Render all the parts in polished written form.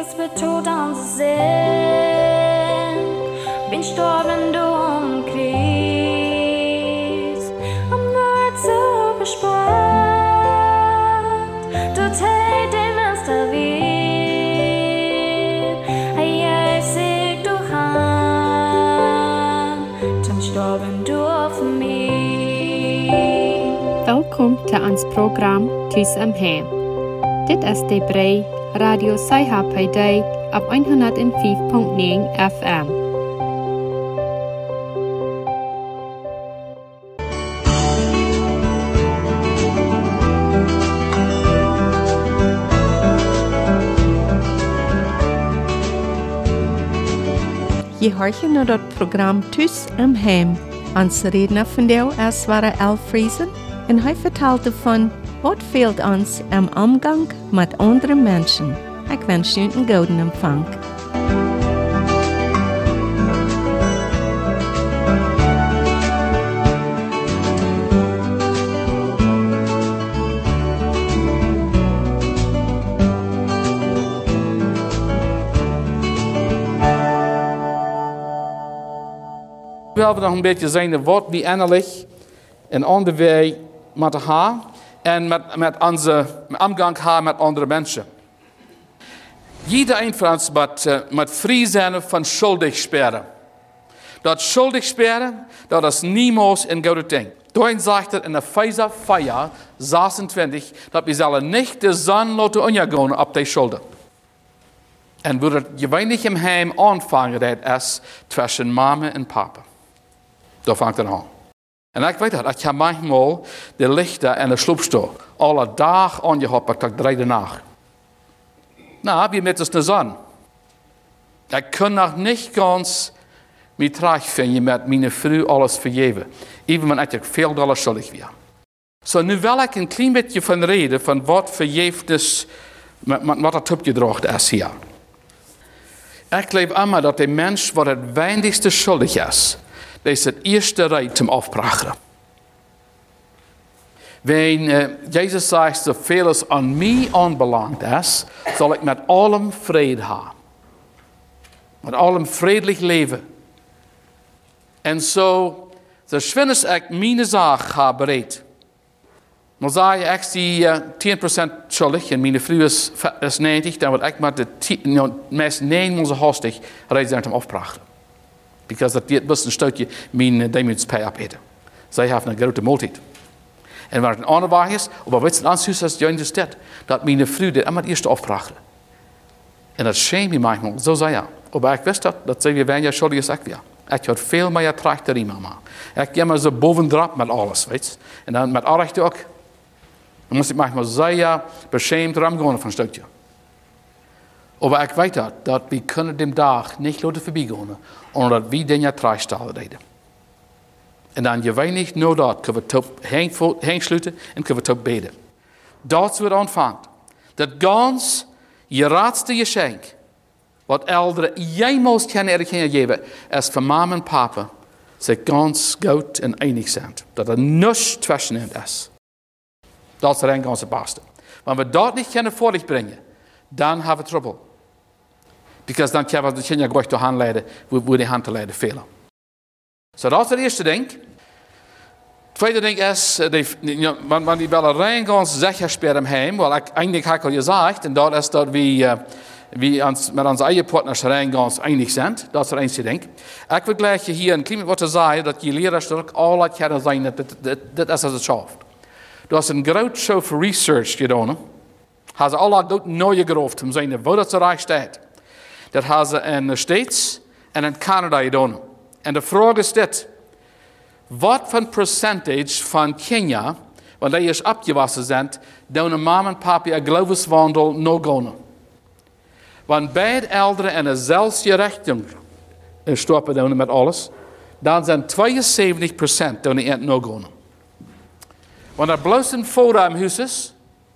Jesus betont uns Sinn. Bin storben du umkreis, Wort so bespannt. Du tät dem Meister wie, ich sieg du han, zum storben du auf mich. Welkom til ons program Thuis am Heim. Dit is de brei Radio Saiha op 105.9 FM. Je hoort naar het programma Thuis am Heim. Onze redner vandaag is El Friesen en hij vertelt ervan wat fehlt ons im Umgang mit anderen Menschen. Ich wünsche Ihnen einen guten Empfang. We willen nog een beetje zijn wat we innerlijk en andere wij moeten hebben en met onze omgang hebben met andere mensen. Jeder van ons moet vrij zijn van schuldig speren. Dat schuldig speren, dat is niemals een goede ding. Daarin zegt het in de Epheser 4, 26, dat we zullen niet de zon laten ondergaan op die schulden. En wo het gewöhnlich im Heim anfangen, dat is tussen mama en papa. Daar vangt het aan. En ik weet dat, ik heb manchmal de lichten en de sloepstoel alle dag aangehouden tot 3 uur nacht. Nou, wie met ons de zon. Ik kan nog niet ganz mij terugvinden met mijn vrouw alles vergeven. Even wanneer ik veel dollar schuldig was. So, nu wil ik een klein beetje van reden van wat vergeefnis, wat dat opgedragen is hier. Ik geloof immer dat de mens wat het weinigste schuldig is, dat is het eerste recht zum Aufbrachen. Wenn Jesus sagt, zoveel es an mij aanbelangt is, zal ik met allem vrede hebben. Met allem friedlich leven. En zo, schwindes ik mijn zaak ga bereid. Dan zeg je, ik die 10% schuldig en mijn vrouw is 90, dan word ik met de meest 9 hastig reed zijn om afbrachten. Because dat dit best een stukje mijn demutspai opeten. Zij hebben een grote maaltijd. En waar het een andere waar is, maar wat het aanzuigt is juist is dat mijn vrouw dit allemaal eerst afbrachten. En dat schaamt me manchmal, zo zei ja. Maar ik wist dat zij weer weinig schuldig is ik weer. Ik had veel meer tracht erin, mama. Ik ging maar zo bovendrap met alles, weet je. En dan met Arrecht ook. Dan moest ik manchmal zeer beschaamd ramgaan van een stukje. Maar ik weet dat we kunnen de dag niet laten voorbijgaan, omdat we dingen trachtstellen deden. En dan je weinig nou dat kunnen we het hengsluiten en kunnen we het beden. Dat wordt ontvangt. Dat gans je raadste geschenk, wat elderen jij moest kunnen geven, is van mama en papa, ze gans goed en einig zijn. Dat er niets tussenin is. Dat is er een ganse beste. Wanneer we dat niet kunnen voor brengen, dan hebben we trouble. Because dan kunnen we de kinderen gewoon door hand leiden, hoe die hand te leiden velen. So, dat is het eerste ding. Het tweede ding is, wanneer die willen rein ganz zeker spelen heim, wel eigenlijk heb ik al gezegd, en dat is dat we met onze eigen partners rein ganz einig zijn. Dat is het eerste ding. Ik wil gleich hier een klein wat te zeggen, dat je leerders ook alle kunnen zijn, dat is als het schaft. Er is een groot show voor research gedaan. Hebben ze alle goed nieuwe geroofd, om zijn waar dat ze recht staat. Dat hebben ze in de States en in Canada gedaan. En de vraag is dit. Wat voor percentage van Kenia, wanneer die is opgewassen zijn, doen mama en papa een geloofswandel nog gaan? Want beide ouderen in dezelfde richting stoppen doen met alles, dan zijn 72% doen die het nog gaan. Wanneer bloos een vader in huis is,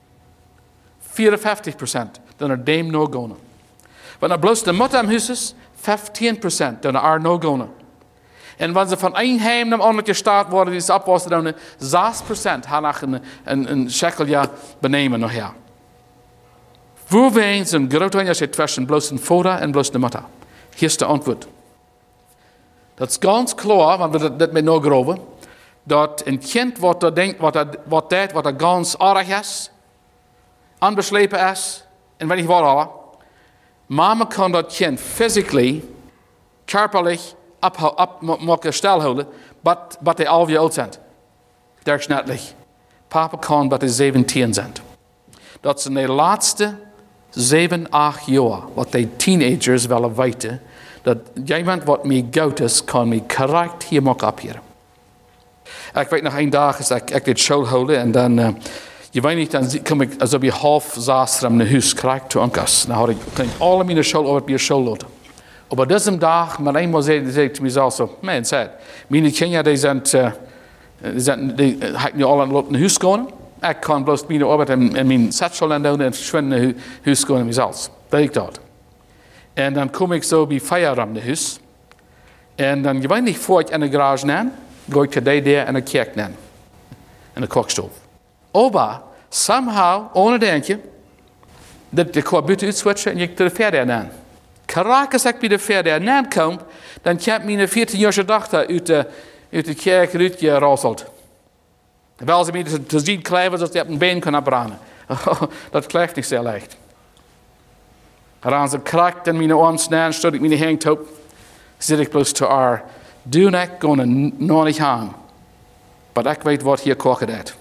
54% doen er dem nog gaan. Wanneer bloos de moeder in huis is, 15% doen er nog gaan. En wanneer ze van een heim naar ander gestart worden, die ze opwassen doen, 6% gaan nog een shekeljaar benemen nog ja. Wo weens een groot onderscheid tussen bloos een vader en bloos de moeder? Hier is de antwoord. Dat is ganz klaar, want we dat met nou geloven, dat een kind wat er denkt, wat er ganz aardig is, onbeslepen is, en weet ik wat al. Mama kan dat kind physically, körperlich, mogen stilhouden, wat hij 11 jaar oud zijn. Durchschnittlich. Papa kan wat hij 17 zijn. Dat zijn de laatste 7, 8 jaar, wat de teenagers willen weten, dat iemand wat mij goud is, kan mij correct hier maken ophieren. Ik weet nog een dag, is ik dit school houden, en dan, je weet niet, dan kom ik alsof je half zaastrum naar huis krijgt te onkas. Dan kan ik alle mijn school over bij school laten. Op deze dag, maar eenmaal zei ik te mezelf zo, man, zei, mijn kinderen, die hebben nu al naar huis gaan. Ik kan bloos mijn arbeid en mijn satchel aan doen en verschwinden naar huis gaan mezelf. Dat ik dat. En dan kom ik zo bij feierabend naar huis. En dan, je weet niet, voor ik in de garage neem, ga ik te daar in de kerk nemen. In de kokstoof. Maar, somehow, ohne denken, dat ik ga buiten uitswitchen en ik te de verder neem. Karaak als ik bij de verder neem kom, dan komt mijn 14-jarige dochter uit de kerk uitgerasselt. Wel ze mij te zien kleven, zodat hij op een been kan afbranden. Dat kleeft niet zo leicht. En als ik krakt in mijn arm snel, stoot ik mijn hand op, zit ik bloos te haar. Doe ik gewoon nog niet aan. Maar ik weet wat hier koken deed.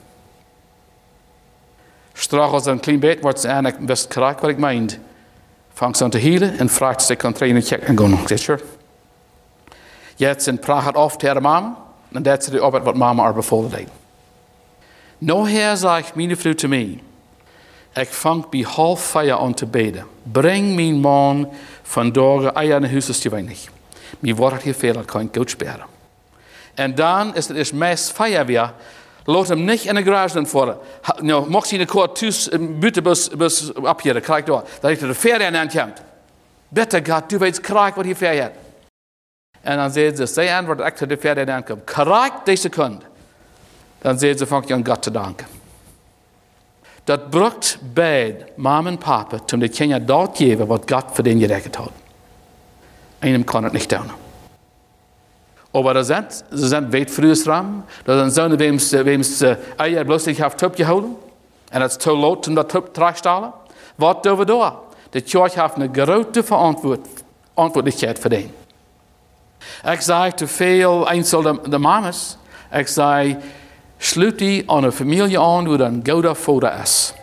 Straks als een klein beetje wordt ze aan, ik best krakt wat ik meent. Vangt ze aan te hielen en vraagt ze kan trainen check en gaan. Ik zeg, sure. Jetzt in praat af tegen mama, en dat is de arbeid wat mama haar bevolen deed. Nou her zegt mijn vrouw te mij, ik vang bij 3:30 aan te beden. Breng mijn man vandaag eier naar huis te weinig. Mijn woord hier veel, kan ik goed sparen. En dan is het eerst meest feier weer. Laat hem niet in de garage dan voor. Nou, mocht hij in de koord thuis buiten bus opjeren, krijg door. Dat hij de verder aan komt. Bitte God, du weet krijg wat hij verder. En dan zei ze, zij antwoord ik te de verder aan komt. Krijg deze seconde. Dan zei ze, vang je aan God te danken. Dat bracht bij mama en papa toen de kinderen dat geven wat God voor den gerekend had. Einem kan het niet doen. Maar ze zijn weet vroeger ram. Dat zijn zo'n weems eier bloos zich heeft opgehouden. En het is te laat om dat terug te stellen. Wat doen we door? De kerk heeft een grote verantwoordelijkheid voor den. Ik zei te veel eenzijdige de mamas. Ik zei, sluit die aan een familie aan die een goede vader is.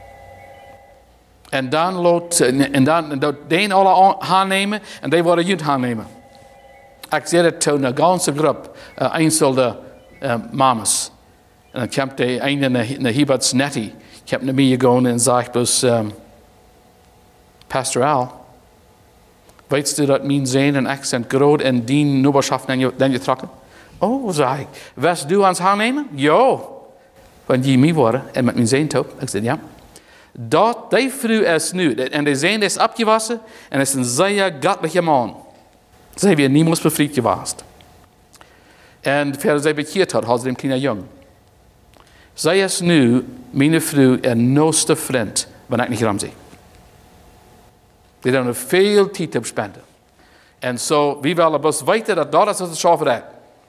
En dan laat die alle aannemen en die worden jullie aannemen. Ik zei het toen een ganse groep eenzijdige mamas. En dan kwam de ene naar Hibert's Nettie. Ik heb naar mij gegaan en zei dus, Pastor Al, weet je dat mijn zoon en ik zijn groot en dien noberschaft dan je trokken? Oh, zei ik. Was du ons aannemen? Ja. Want je mij worden en met mijn zoon top. Ik zei, ja. Dat, die vrouw is nu. En de zoon is opgewassen en is een zeer goddelijke man. Ze hebben niemals bevrijd geweest. En verder zij bekeerd had ze een kleine jong. Zij is nu, mijn vrouw, en nooste vriend, wanneer ik niet ram zie. Die doen er veel tijd op spenden. En zo, wie willen best weten dat is het schaffen is.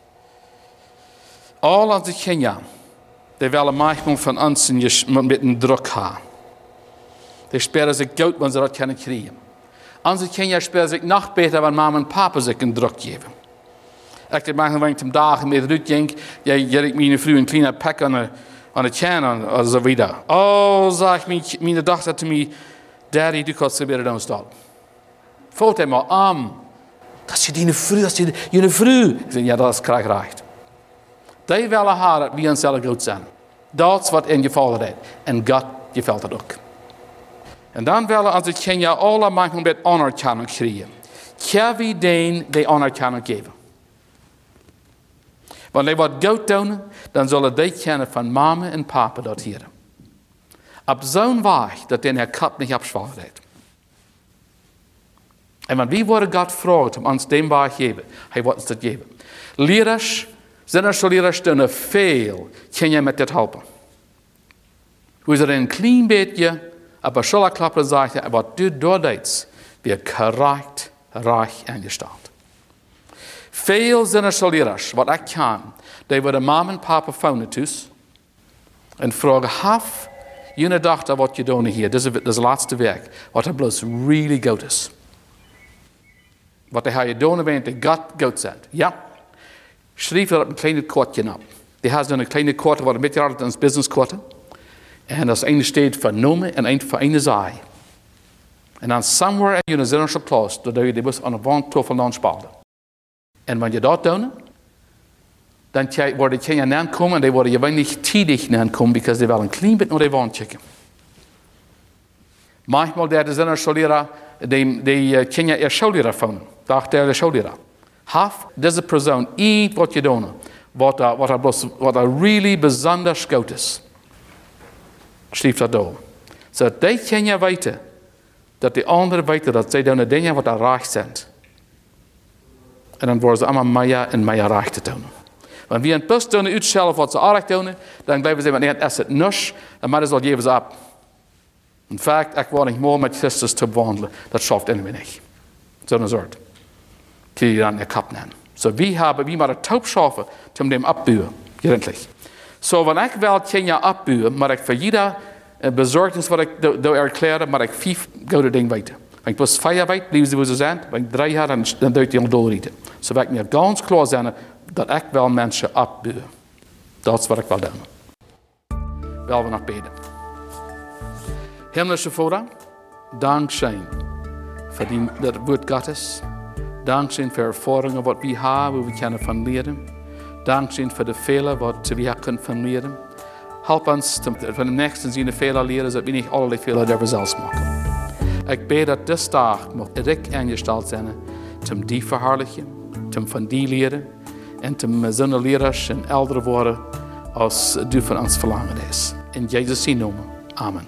Al onze kinderen, die willen manchmal van ons met een druk gaan. Die spelen zich goed, wanneer ze dat kunnen krijgen. Onze kinderen spelen zich nog beter, wanneer mama en papa zich een druk geven. Ik heb manchmal om dagen met Ruud denk, ik mijn vrouw een kleine pak aan de chin en zo wieder. Oh, zegt mijn dochter te mij, Daddy, du kannst weer dan staan. Voelt hij maar aan. Dat is je vrouw, dat is je vrouw. Ik zeg, ja, dat is krijgrecht. Die willen haar dat we onszelf goed zijn. Dat is wat in je vader deed. En God gefällt dat ook. En dan willen onze kinderen alle manchmal met anerkenning krijgen. Kan we die anerkenning geven? Wanneer die wat goed doen, dan zullen die kennen van mama en papa dat hier. Op zo'n weg dat den kap niet abschwacht heeft. En wanneer wie worden God vraagt om ons den weg te geven, hij wordt ons dat geven. Leerders, leerders doen veel, kan je met dit helpen. Hoe is er een klein beetje Aber Schulterklappe sagt, was du dort denkst, wird korrekt, reich eingestellt. Veel zijn soldaten, wat ik kan, die worden Mama en Papa phone thuis en vragen, have jullie gedacht aan wat je doen hier? Dat is het laatste werk, wat er bloos really goed is. Wat hij je doen wanneer de God goed zijn. Ja, schrijf dat een kleine kortje op. Die heeft dan een kleine korte, wat een beetje altijd een business korte. En dat is een staat voor noemen en een voor een zaai. En dan somewhere in je zinnische klas, dat je die bus aan de wand tafel dan spalden. En wanneer je dat doet, dan worden die kinderen aankomen en die worden je weinig tijdig aankomen, because die willen een klein beetje naar de wand checken. Manchmal der de zinnische leraar, die kinderen er schouder van, dacht de schouder. Haf deze persoon iets wat je doet, wat er really bijzonder goed is. Schrijf dat door. Zodat die kinderen weten, dat de anderen weten dat zij doen dingen wat er recht zijn. En dan worden ze allemaal meer en meer recht te doen. Wanneer we een bus doen uitstellen wat ze recht doen, dan blijven ze met een asset nus, en maar dat geven ze op. In fact, ik wil niet meer met Christus te wandelen. Dat schaft in me niet. Zo'n soort. Die je aan de kap nemen. So wie maar het taub schaffen, om dem opbouwen. Gerendlich. So, wenn ich wel kinderen opbouwen, maar ik voor jeder bezorgnis wat ik erkläre, maar ik 5 goede dingen weten. Wenn ich bloß 4 weet, blijven ze hoe ze zijn. Wenn ik 3 heb, dan doe ik die al doorrieten. So, wil ik mir ganz klar zijn, dat ik wel mensen opbouwen. Dat is wat ik wil doen. Wel we nog beden. Himmlische Vater, dankzij voor dat woord Gottes. Dankzij voor ervaringen wat we hebben, waar we kunnen van leren. Dankzij voor de Fehler, wat we kunnen van leren. Help ons van de nächsten zijn Fehler leren, zodat we niet allerlei Fehler der we zelfs maken. Ik bid dat deze dag mag direct ingesteld zijn, om die verherrlijken, om van die leren, en om zijn leraars en ouderen worden, als du van ons verlangen is. In Jezus' naam. Amen.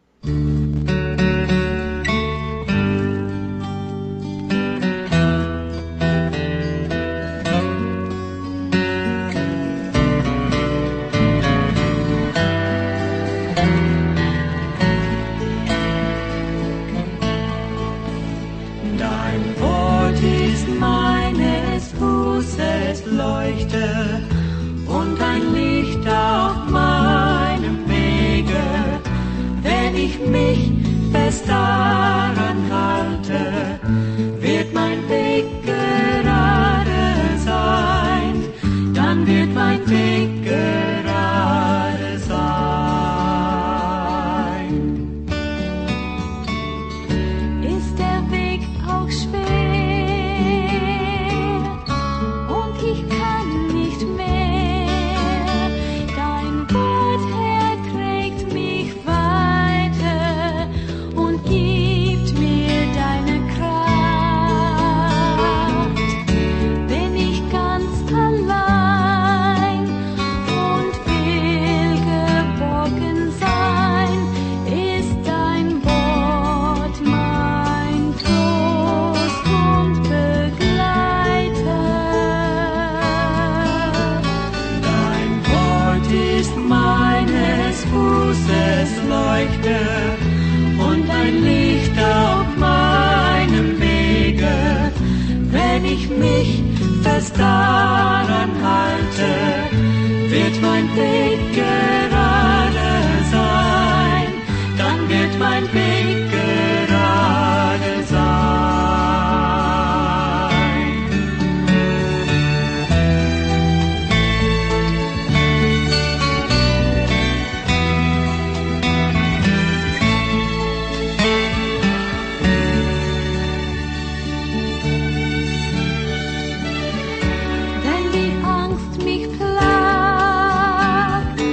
Und ein Licht auf meinem Wege, wenn ich mich fest daran halte, wird mein Weg gerade sein, dann wird mein Weg gerade sein. Ist der Weg auch schwer und ich kann nicht mehr, dein Wort, Herr, trägt mich weiter und gibt mir deine Kraft. Bin ich ganz allein und will geborgen sein, ist dein Wort mein Trost und Begleiter. Dein Wort ist meines Fußes Leuchte und ein Licht auf meinem Wege. Wenn ich mich fest daran halte, wird mein Weg gerade sein, dann wird mein Weg gerade sein. Wenn die Angst mich plagt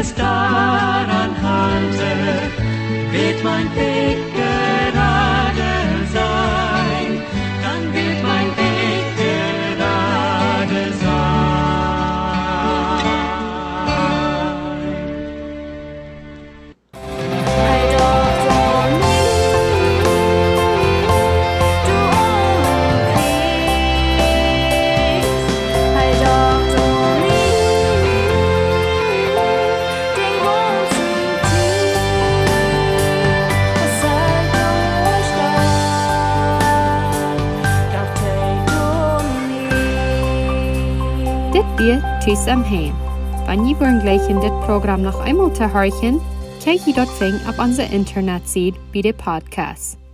fest daran halte, wird mein Weg gerade sein, dann wird mein Weg gerade sein. Halt doch von mir, du umkriegst. Halt doch von mir, den Grund zum Tief. Es sei durchstark, doch take du Dit wir Tschüss am Heim. Wenn ihr wollen gleich in dit Programm noch einmal zu hören, könnt ihr dort auf unserer Internetseite bei den Podcasts.